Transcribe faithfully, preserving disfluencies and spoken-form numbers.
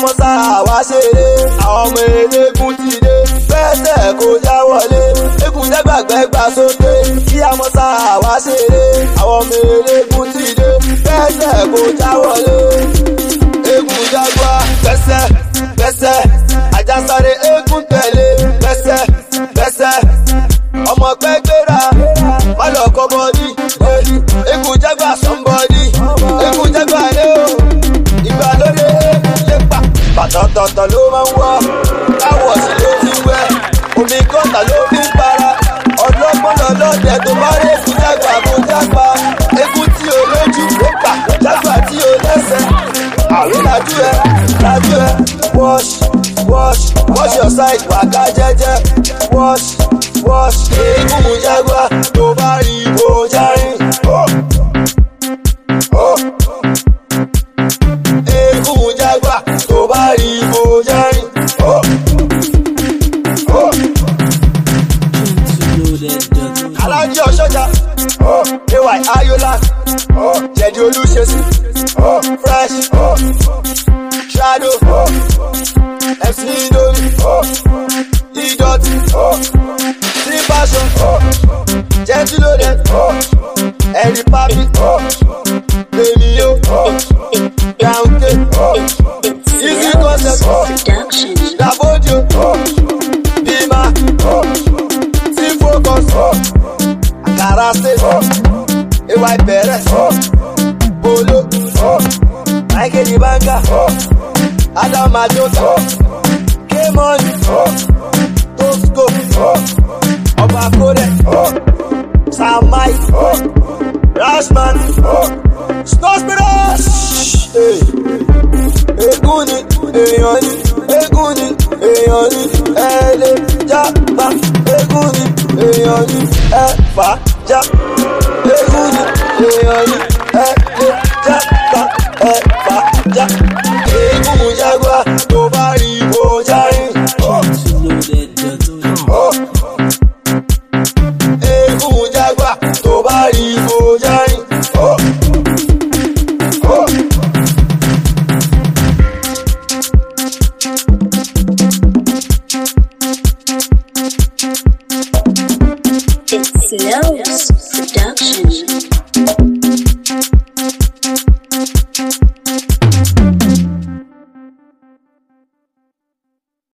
ọmọ sáà wá ṣeré àwọn ọmọ eléégún ti dé fẹsẹ̀ kó já wọlé eégún jẹ́gbàgbẹ́ gbà sókè kí ọmọ sáà wá ṣeré àwọn ọmọ eléégún ti dé fẹsẹ̀ kó já wọlé eégún jágbá fẹsẹ̀ fẹsẹ̀ àjàsáré eégún tẹ̀lé fẹsẹ̀ fẹsẹ̀ ọmọ pẹ́ gbéra má lọ kọ́ bọ́dí eégún jágbá sọ́nbọ́dí eégún jágbá lé o ìgbàlódé lépa bàtọ̀tọ̀tọ̀ ló máa ń wọ́ káwọ̀ sí ló ti wẹ́ omi kọ́ńtà ló fi ń para ọlọ́gbọ́n lọ́lọ́dẹ tó bá rí eégún jágbá kó jágbá eégún tí o lójú lépa jágbá tí o lẹ́sẹ̀ àrí lajú ẹ lajú ẹ wash wash wash your side wàká jẹ́jẹ́ wash wash eégún mú jágbá tó bá rí bó járin. Eégún mú jágbá tó bá rí bó járin. Alájí ọ̀ṣọ́jà ay ayọ́lá jẹ̀dí olúṣesí fresh shadow mc indomie idọ̀tí three passion gentle loaded ẹ̀rí papi lèmi yó yàǹkè easy concept dabodio bima tí focus àkàrà state ay bẹ̀rẹ̀ bolo máìkèdì banga adam adota k-money tosco ọba kódẹ samai rashman snowspiros eégún ni èèyàn ni eégún ni èèyàn ni ẹlẹ jápa eégún ni èèyàn ni ẹfà já eégún ni èèyàn ni ẹlẹ jápa ẹfà já eégún mú jágbá tó bá rí bó járin. Eégún mú jágbá tó bá rí bó járin. It's Lowe's Production.